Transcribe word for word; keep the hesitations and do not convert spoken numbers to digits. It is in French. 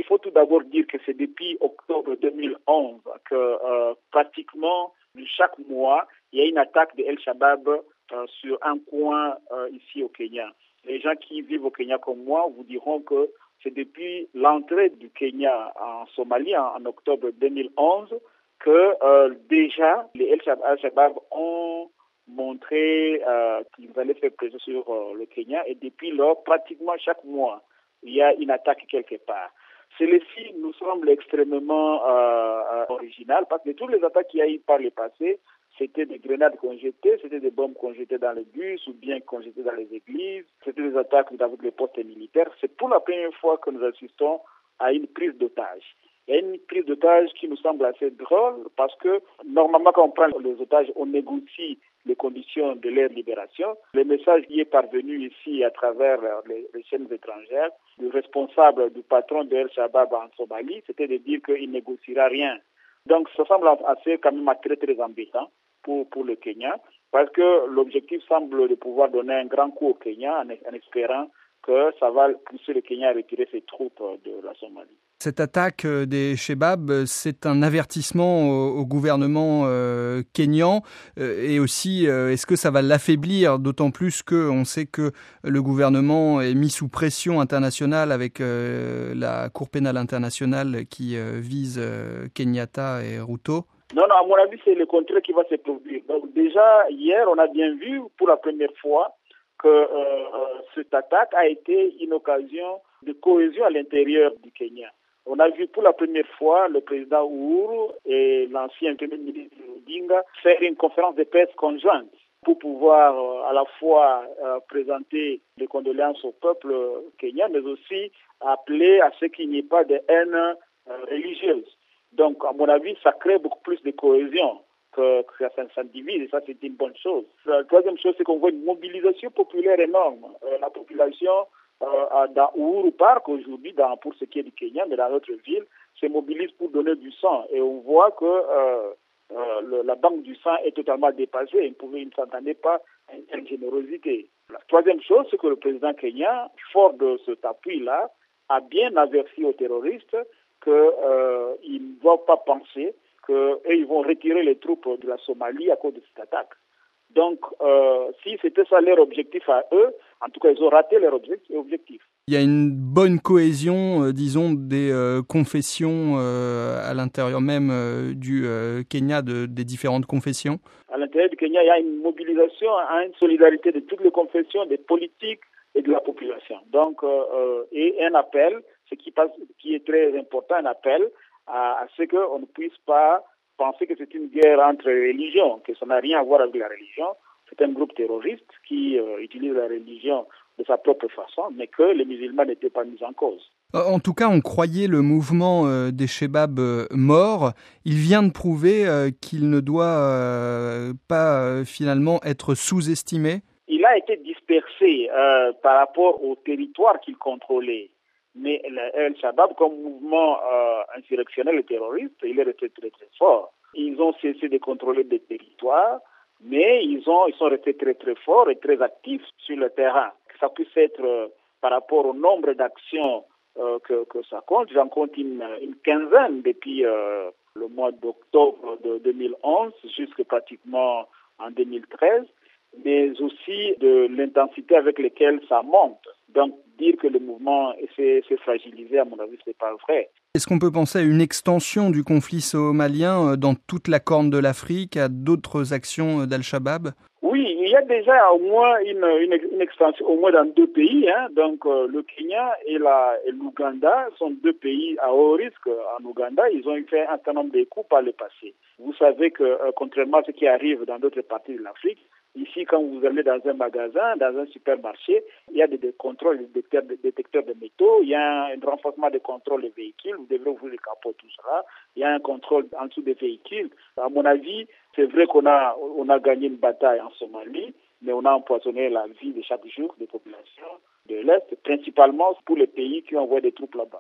faut tout d'abord dire que c'est depuis octobre deux mille onze que euh, pratiquement chaque mois, il y a une attaque de El-Shabaab euh, sur un coin euh, ici au Kenya. Les gens qui vivent au Kenya comme moi vous diront que c'est depuis l'entrée du Kenya en Somalie en, en octobre deux mille onze que euh, déjà les El-Shabaab ont montré euh, qu'ils allaient faire pression sur euh, le Kenya et depuis lors, pratiquement chaque mois, il y a une attaque quelque part. Celle-ci nous semble extrêmement euh, originale parce que toutes les attaques qu'il y a eu par le passé, c'était des grenades qu'on jetait, c'était des bombes qu'on jetait dans les bus ou bien qu'on jetait dans les églises, c'était des attaques avec les postes militaires. C'est pour la première fois que nous assistons à une prise d'otages. Il y a une prise d'otages qui nous semble assez drôle parce que normalement quand on prend les otages, on négocie les conditions de leur libération. Le message qui est parvenu ici à travers les, les chaînes étrangères, le responsable du patron de El-Shabaab en Somalie, c'était de dire qu'il ne négociera rien. Donc ça semble assez quand même très très embêtant pour, pour le Kenya parce que l'objectif semble de pouvoir donner un grand coup au Kenya en, en espérant que ça va pousser le Kenya à retirer ses troupes de la Somalie. Cette attaque des Shebab, c'est un avertissement au, au gouvernement euh, kényan euh, et aussi, euh, est-ce que ça va l'affaiblir, d'autant plus qu'on sait que le gouvernement est mis sous pression internationale avec euh, la Cour pénale internationale qui euh, vise euh, Kenyatta et Ruto? Non, non, à mon avis, c'est le contraire qui va se produire. Donc déjà, hier, on a bien vu pour la première fois que euh, cette attaque a été une occasion de cohésion à l'intérieur du Kenya. On a vu pour la première fois le président Uhuru et l'ancien premier ministre Odinga faire une conférence de presse conjointe pour pouvoir euh, à la fois euh, présenter des condoléances au peuple kenyan, mais aussi appeler à ce qu'il n'y ait pas de haine euh, religieuse. Donc, à mon avis, ça crée beaucoup plus de cohésion que, que ça, ça divise, et ça, c'est une bonne chose. La troisième chose, c'est qu'on voit une mobilisation populaire énorme. Euh, la population euh, dans Uhuru Park, aujourd'hui, dans, pour ce qui est du Kenya, mais dans notre ville, se mobilise pour donner du sang. Et on voit que euh, euh, le, la banque du sang est totalement dépassée. Il, pouvait, il ne s'entendait pas à une telle générosité. La troisième chose, c'est que le président kenyan, fort de cet appui-là, a bien averti aux terroristes qu'ils euh, ne doivent pas penser qu'ils vont retirer les troupes de la Somalie à cause de cette attaque. Donc, euh, si c'était ça leur objectif à eux, en tout cas, ils ont raté leur objectif. Il y a une bonne cohésion, euh, disons, des euh, confessions euh, à l'intérieur même euh, du euh, Kenya, de, des différentes confessions. À l'intérieur du Kenya, il y a une mobilisation, une solidarité de toutes les confessions, des politiques et de la population. Donc, euh, et un appel, ce qui, passe, qui est très important, un appel à, à ce qu'on ne puisse pas penser que c'est une guerre entre religions, que ça n'a rien à voir avec la religion. C'est un groupe terroriste qui euh, utilise la religion de sa propre façon, mais que les musulmans n'étaient pas mis en cause. En tout cas, on croyait le mouvement euh, des Shebab euh, mort. Il vient de prouver euh, qu'il ne doit euh, pas euh, finalement être sous-estimé. Il a été dispersé euh, par rapport au territoire qu'il contrôlait. Mais El-Shabaab, comme mouvement euh, insurrectionnel et terroriste, il est resté très très fort. Ils ont cessé de contrôler des territoires, mais ils, ont, ils sont restés très très forts et très actifs sur le terrain. Ça puisse être euh, par rapport au nombre d'actions euh, que, que ça compte. J'en compte une, une quinzaine depuis euh, le mois d'octobre de deux mille onze jusqu'à pratiquement en deux mille treize, mais aussi de l'intensité avec laquelle ça monte. Donc, dire que le mouvement s'est fragilisé, à mon avis, ce n'est pas vrai. Est-ce qu'on peut penser à une extension du conflit somalien dans toute la corne de l'Afrique, à d'autres actions d'Al-Shabaab? Oui, il y a déjà au moins une, une, une extension, au moins dans deux pays. Hein. Donc, euh, le Kenya et l'Ouganda sont deux pays à haut risque. En Ouganda, ils ont fait un certain nombre de coups par le passé. Vous savez que, euh, contrairement à ce qui arrive dans d'autres parties de l'Afrique, ici, quand vous allez dans un magasin, dans un supermarché, il y a des, des contrôles, des détecteurs, des détecteurs de métaux, il y a un, un renforcement des contrôles des véhicules, vous devrez ouvrir le capot, tout cela. Il y a un contrôle en dessous des véhicules. À mon avis, c'est vrai qu'on a, on a gagné une bataille en Somalie, mais on a empoisonné la vie de chaque jour des populations de l'Est, principalement pour les pays qui envoient des troupes là-bas.